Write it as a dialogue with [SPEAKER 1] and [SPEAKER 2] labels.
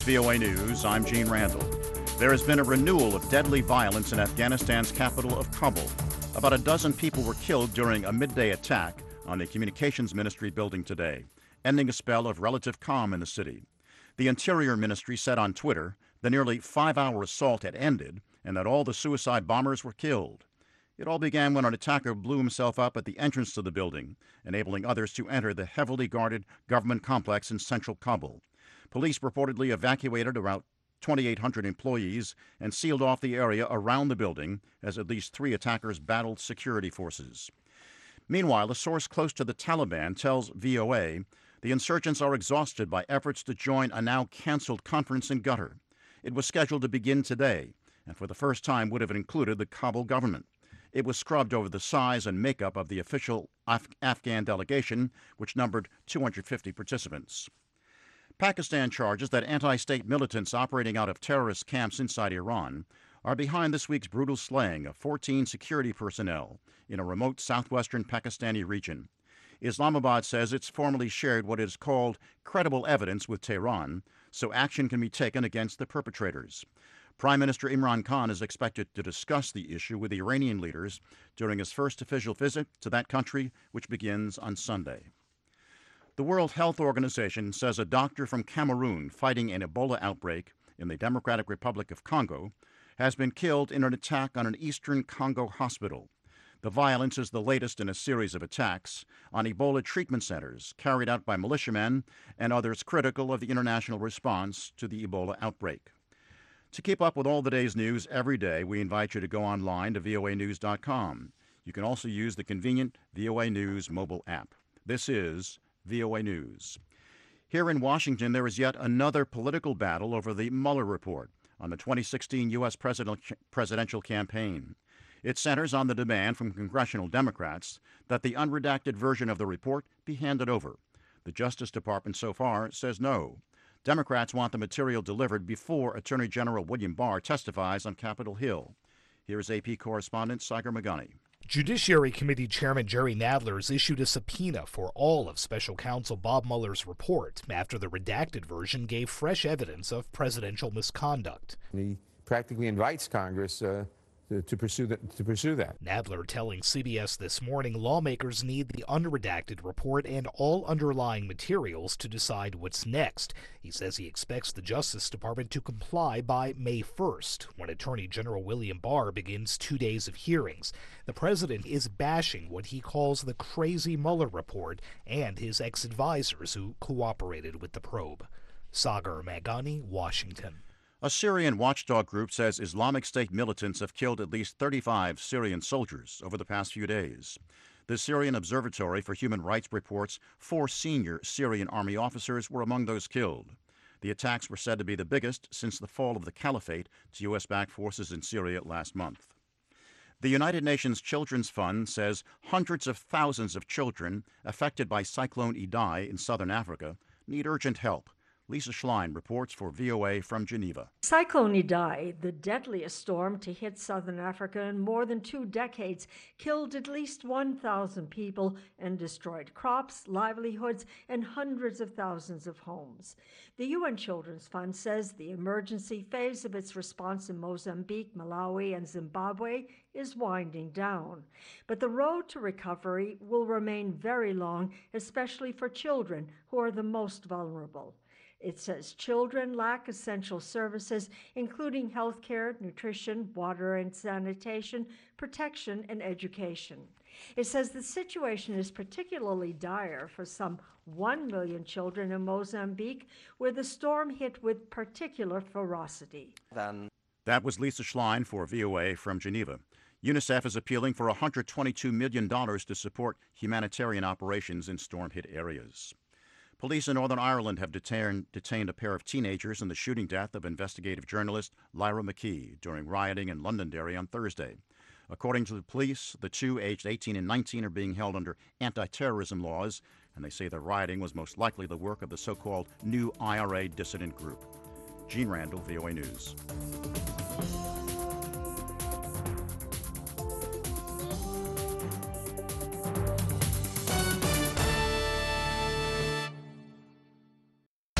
[SPEAKER 1] VOA News, I'm Gene Randall. There has been a renewal of deadly violence in Afghanistan's capital of Kabul. About a dozen people were killed during a midday attack on the Communications Ministry building today, ending a spell of relative calm in the city. The Interior Ministry said on Twitter the nearly 5-hour assault had ended and that all the suicide bombers were killed. It all began when an attacker blew himself up at the entrance to the building, enabling others to enter the heavily guarded government complex in central Kabul. Police reportedly evacuated around 2,800 employees and sealed off the area around the building as at least 3 attackers battled security forces. Meanwhile, a source close to the Taliban tells VOA the insurgents are exhausted by efforts to join a now canceled conference in Qatar. It was scheduled to begin today, and for the first time would have included the Kabul government. It was scrubbed over the size and makeup of the official Afghan delegation, which numbered 250 participants. Pakistan charges that anti-state militants operating out of terrorist camps inside Iran are behind this week's brutal slaying of 14 security personnel in a remote southwestern Pakistani region. Islamabad says it's formally shared what is called credible evidence with Tehran, so action can be taken against the perpetrators. Prime Minister Imran Khan is expected to discuss the issue with Iranian leaders during his first official visit to that country, which begins on Sunday. The World Health Organization says a doctor from Cameroon fighting an Ebola outbreak in the Democratic Republic of Congo has been killed in an attack on an eastern Congo hospital. The violence is the latest in a series of attacks on Ebola treatment centers carried out by militiamen and others critical of the international response to the Ebola outbreak. To keep up with all the day's news every day, we invite you to go online to voanews.com. You can also use the convenient VOA News mobile app. This is VOA News. Here in Washington, there is yet another political battle over the Mueller report on the 2016 U.S. presidential campaign. It centers on the demand from congressional Democrats that the unredacted version of the report be handed over. The Justice Department so far says no. Democrats want the material delivered before Attorney General William Barr testifies on Capitol Hill. Here's AP correspondent Sagar Magani.
[SPEAKER 2] Judiciary Committee Chairman Jerry Nadler has issued a subpoena for all of Special Counsel Bob Mueller's report after the redacted version gave fresh evidence of presidential misconduct.
[SPEAKER 3] He practically invites Congress to pursue that.
[SPEAKER 2] Nadler telling CBS This Morning lawmakers need the unredacted report and all underlying materials to decide what's next. He says he expects the Justice Department to comply by May 1st, when Attorney General William Barr begins 2 days of hearings. The president is bashing what he calls the crazy Mueller report and his ex-advisors who cooperated with the probe. Sagar Magani, Washington.
[SPEAKER 1] A Syrian watchdog group says Islamic State militants have killed at least 35 Syrian soldiers over the past few days. The Syrian Observatory for Human Rights reports 4 senior Syrian army officers were among those killed. The attacks were said to be the biggest since the fall of the caliphate to U.S.-backed forces in Syria last month. The United Nations Children's Fund says hundreds of thousands of children affected by Cyclone Idai in southern Africa need urgent help. Lisa Schlein reports for VOA from Geneva.
[SPEAKER 4] Cyclone Idai, the deadliest storm to hit southern Africa in more than 2 decades, killed at least 1,000 people and destroyed crops, livelihoods, and hundreds of thousands of homes. The UN Children's Fund says the emergency phase of its response in Mozambique, Malawi, and Zimbabwe is winding down. But the road to recovery will remain very long, especially for children who are the most vulnerable. It says children lack essential services, including health care, nutrition, water and sanitation, protection, and education. It says the situation is particularly dire for some 1 million children in Mozambique, where the storm hit with particular ferocity.
[SPEAKER 1] That was Lisa Schlein for VOA from Geneva. UNICEF is appealing for $122 million to support humanitarian operations in storm-hit areas. Police in Northern Ireland have detained a pair of teenagers in the shooting death of investigative journalist Lyra McKee during rioting in Londonderry on Thursday. According to the police, the two, aged 18 and 19, are being held under anti-terrorism laws, and they say the rioting was most likely the work of the so-called New IRA dissident group. Gene Randall, VOA News.